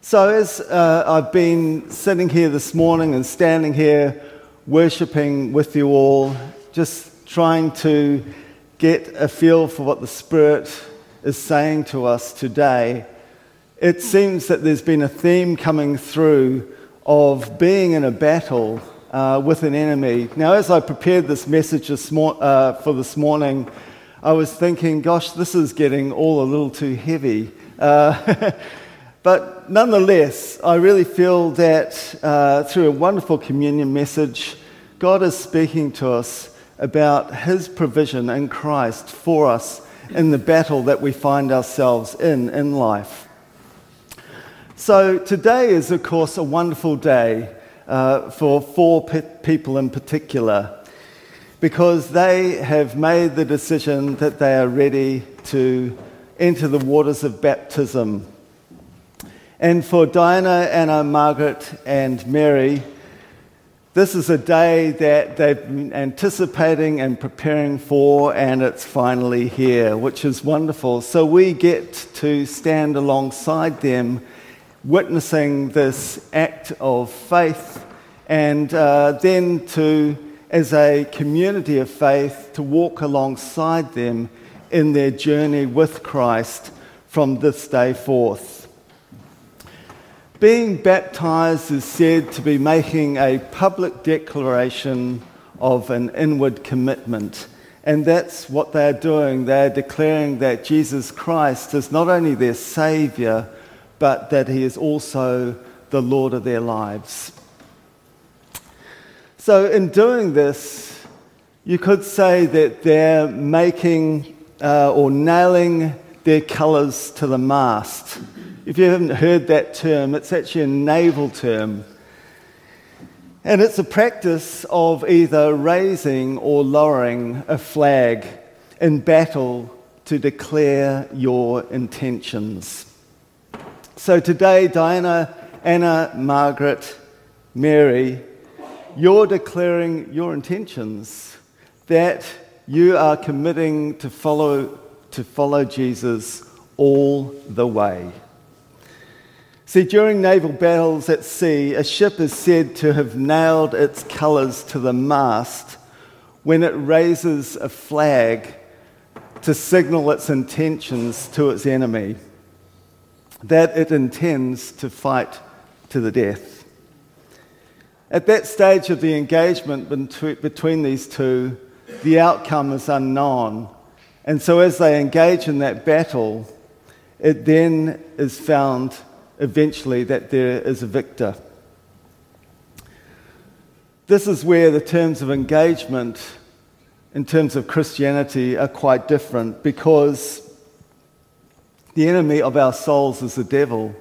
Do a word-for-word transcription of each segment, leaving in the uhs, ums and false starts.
So as uh, I've been sitting here this morning and standing here worshipping with you all, just trying to get a feel for what the Spirit is saying to us today, it seems that there's been a theme coming through of being in a battle uh, with an enemy. Now, as I prepared this message this mor- uh, for this morning, I was thinking, gosh, this is getting all a little too heavy. Uh, But nonetheless, I really feel that uh, through a wonderful communion message, God is speaking to us about His provision in Christ for us in the battle that we find ourselves in in life. So today is, of course, a wonderful day uh, for four pe- people in particular, because they have made the decision that they are ready to enter the waters of baptism. And for Diana, Anna, Margaret, and Mary, this is a day that they've been anticipating and preparing for, and it's finally here, which is wonderful. So we get to stand alongside them, witnessing this act of faith, and uh, then to, as a community of faith, to walk alongside them in their journey with Christ from this day forth. Being baptized is said to be making a public declaration of an inward commitment. And that's what they're doing. They're declaring that Jesus Christ is not only their Saviour, but that He is also the Lord of their lives. So in doing this, you could say that they're making uh, or nailing their colours to the mast. If you haven't heard that term, it's actually a naval term. And it's a practice of either raising or lowering a flag in battle to declare your intentions. So today, Diana, Anna, Margaret, Mary, you're declaring your intentions, that you are committing to follow, to follow Jesus all the way. See, during naval battles at sea, a ship is said to have nailed its colours to the mast when it raises a flag to signal its intentions to its enemy, that it intends to fight to the death. At that stage of the engagement between these two, the outcome is unknown. And so as they engage in that battle, it then is found eventually that there is a victor. This is where the terms of engagement in terms of Christianity are quite different, because the enemy of our souls is the devil.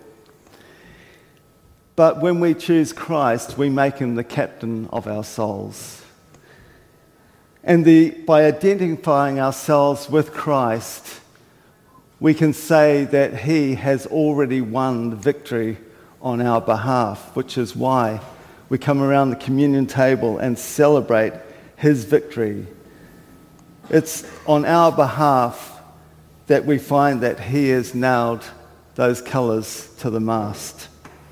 But when we choose Christ, we make Him the captain of our souls. And the, by identifying ourselves with Christ, we can say that He has already won the victory on our behalf, which is why we come around the communion table and celebrate His victory. It's on our behalf that we find that He has nailed those colours to the mast.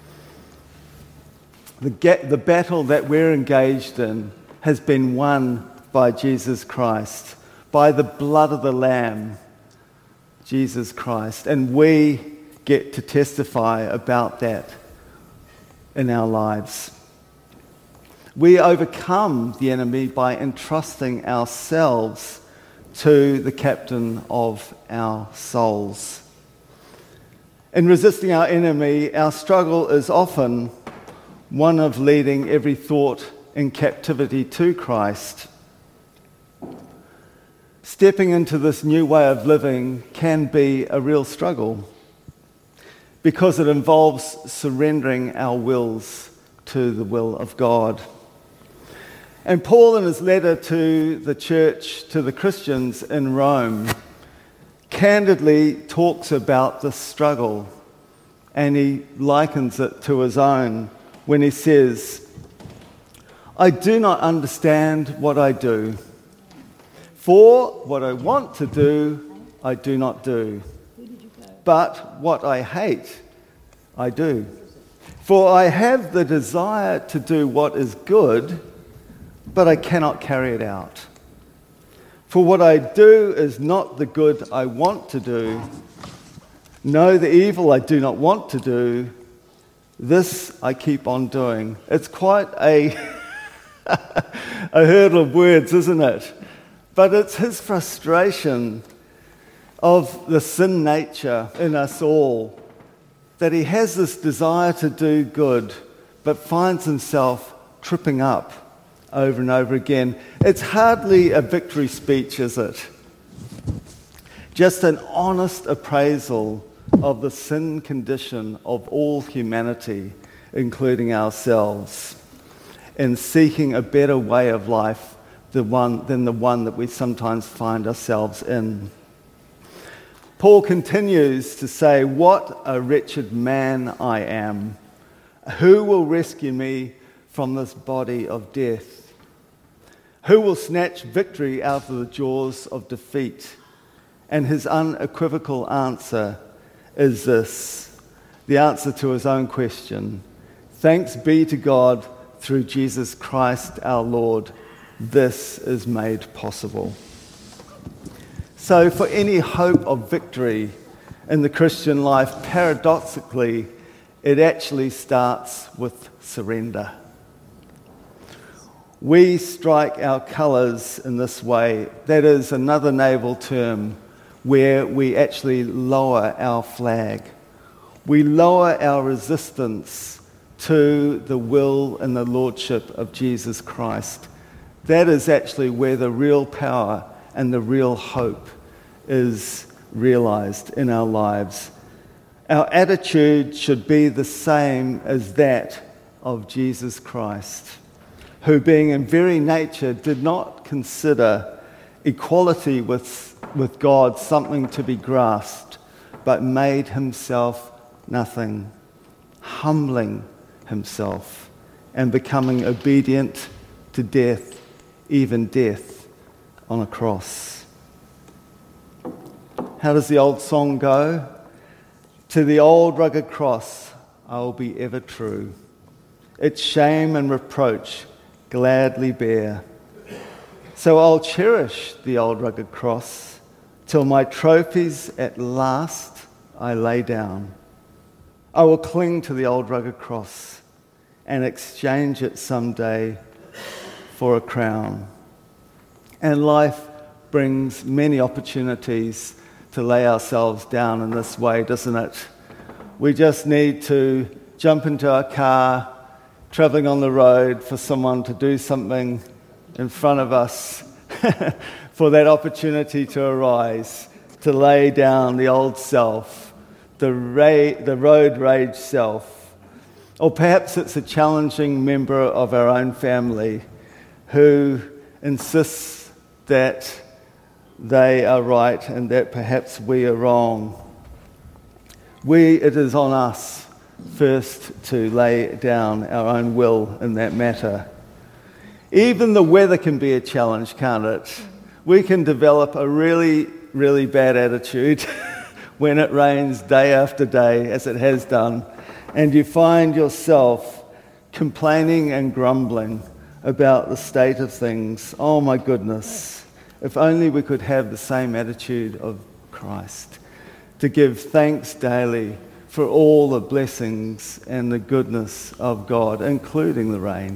The, ga- the battle that we're engaged in has been won by Jesus Christ, by the blood of the Lamb, Jesus Christ, and we get to testify about that in our lives. We overcome the enemy by entrusting ourselves to the captain of our souls. In resisting our enemy, our struggle is often one of leading every thought in captivity to Christ. Stepping into this new way of living can be a real struggle, because it involves surrendering our wills to the will of God. And Paul, in his letter to the church, to the Christians in Rome, candidly talks about this struggle, and he likens it to his own when he says, "I do not understand what I do. For what I want to do, I do not do. But what I hate, I do. For I have the desire to do what is good, but I cannot carry it out. For what I do is not the good I want to do. No, the evil I do not want to do, this I keep on doing. It's quite a, a hurdle of words, isn't it? But it's his frustration of the sin nature in us all, that he has this desire to do good, but finds himself tripping up over and over again. It's hardly a victory speech, is it? Just an honest appraisal of the sin condition of all humanity, including ourselves, in seeking a better way of life the one, than the one that we sometimes find ourselves in. Paul continues to say, "What a wretched man I am. Who will rescue me from this body of death? Who will snatch victory out of the jaws of defeat?" And his unequivocal answer is this, the answer to his own question: "Thanks be to God through Jesus Christ our Lord. This is made possible." So for any hope of victory in the Christian life, paradoxically, it actually starts with surrender. We strike our colours in this way. That is another naval term where we actually lower our flag. We lower our resistance to the will and the lordship of Jesus Christ. That is actually where the real power and the real hope is realized in our lives. Our attitude should be the same as that of Jesus Christ, who being in very nature did not consider equality with, with God something to be grasped, but made himself nothing, humbling himself and becoming obedient to death, even death on a cross. How does the old song go? To the old rugged cross I will be ever true. Its shame and reproach gladly bear. So I'll cherish the old rugged cross till my trophies at last I lay down. I will cling to the old rugged cross and exchange it someday for a crown. And life brings many opportunities to lay ourselves down in this way, doesn't it? We just need to jump into our car, travelling on the road, for someone to do something in front of us, for that opportunity to arise, to lay down the old self, the, ra- the road rage self. Or perhaps it's a challenging member of our own family who insists that they are right and that perhaps we are wrong. We, it is on us first to lay down our own will in that matter. Even the weather can be a challenge, can't it? We can develop a really, really bad attitude when it rains day after day, as it has done, and you find yourself complaining and grumbling about the state of things. Oh my goodness, if only we could have the same attitude of Christ, to give thanks daily for all the blessings and the goodness of God, including the rain.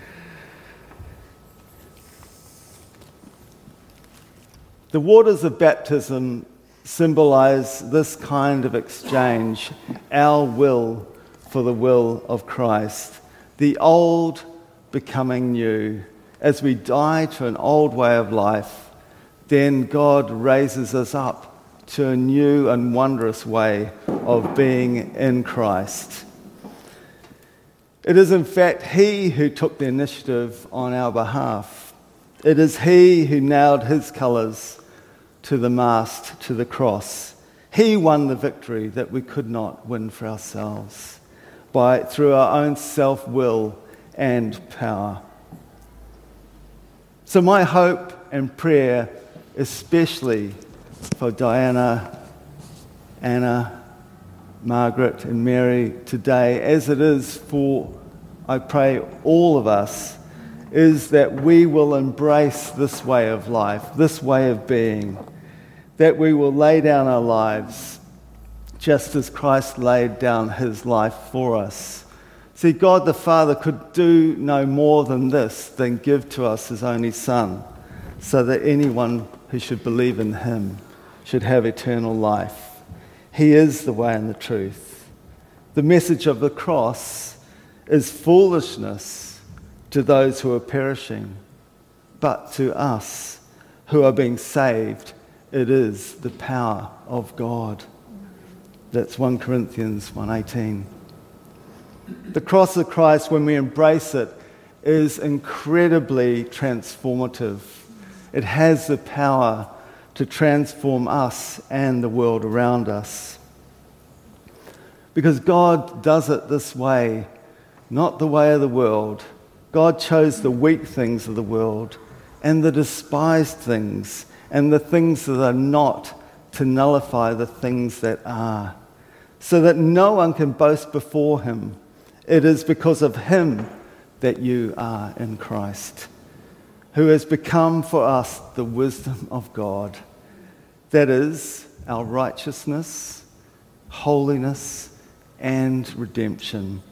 The waters of baptism symbolize this kind of exchange, our will for the will of Christ, the old becoming new. As we die to an old way of life, then God raises us up to a new and wondrous way of being in Christ. It is in fact He who took the initiative on our behalf. It is He who nailed His colours to the mast, to the cross. He won the victory that we could not win for ourselves by through our own self-will and power. So my hope and prayer, especially for Diana, Anna, Margaret and Mary today, as it is for, I pray, all of us, is that we will embrace this way of life, this way of being, that we will lay down our lives just as Christ laid down his life for us. See, God the Father could do no more than this, than give to us his only Son, so that anyone who should believe in him should have eternal life. He is the way and the truth. The message of the cross is foolishness to those who are perishing, but to us who are being saved, it is the power of God. That's First Corinthians one eighteen. The cross of Christ, when we embrace it, is incredibly transformative. It has the power to transform us and the world around us. Because God does it this way, not the way of the world. God chose the weak things of the world and the despised things and the things that are not to nullify the things that are, so that no one can boast before him. It is because of him that you are in Christ, who has become for us the wisdom of God. That is our righteousness, holiness, and redemption.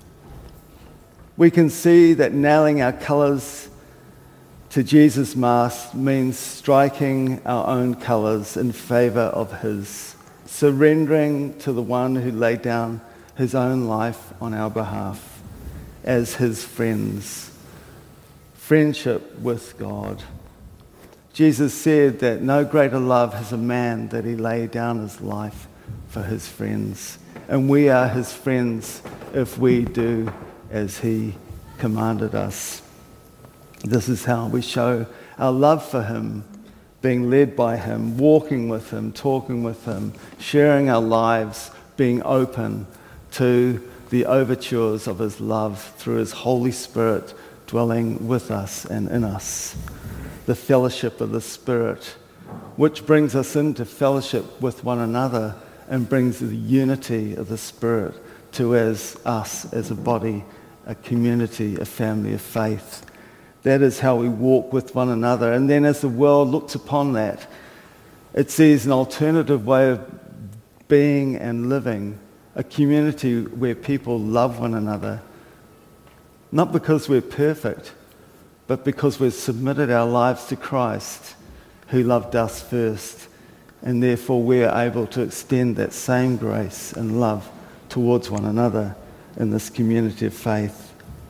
We can see that nailing our colours to Jesus' mast means striking our own colours in favour of his, surrendering to the one who laid down his own life on our behalf as his friends. Friendship with God. Jesus said that no greater love has a man that he lay down his life for his friends. And we are his friends if we do as he commanded us. This is how we show our love for him, being led by him, walking with him, talking with him, sharing our lives, being open to the overtures of his love through his Holy Spirit dwelling with us and in us. The fellowship of the Spirit, which brings us into fellowship with one another and brings the unity of the Spirit to as us as a body, a community, a family of faith. That is how we walk with one another. And then as the world looks upon that, it sees an alternative way of being and living, a community where people love one another, not because we're perfect, but because we've submitted our lives to Christ, who loved us first, and therefore we are able to extend that same grace and love towards one another in this community of faith.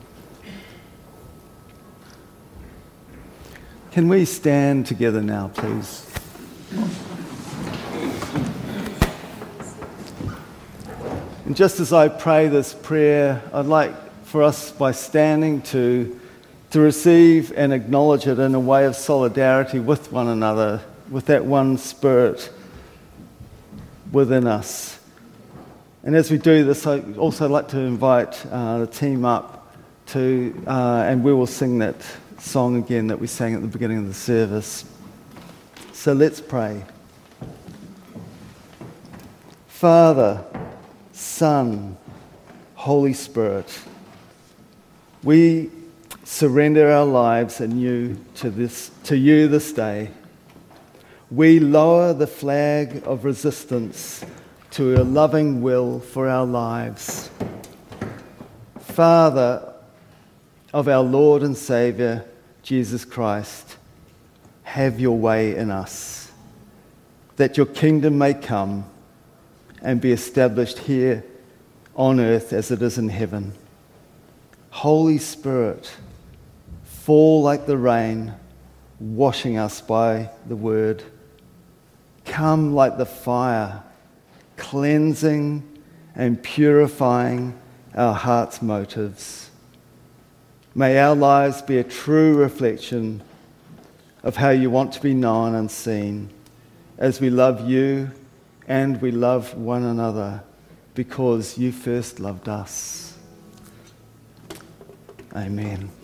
Can we stand together now, please? And just as I pray this prayer, I'd like for us, by standing, to, to receive and acknowledge it in a way of solidarity with one another, with that one Spirit within us. And as we do this, I'd also like to invite uh, the team up to, uh, and we will sing that song again that we sang at the beginning of the service. So let's pray. Father, Son, Holy Spirit, we surrender our lives anew to this, to you this day. We lower the flag of resistance to a loving will for our lives. Father of our Lord and Saviour, Jesus Christ, have your way in us, that your kingdom may come and be established here on earth as it is in heaven. Holy Spirit, fall like the rain, washing us by the word. Come like the fire, cleansing and purifying our heart's motives. May our lives be a true reflection of how you want to be known and seen as we love you and we love one another because you first loved us. Amen.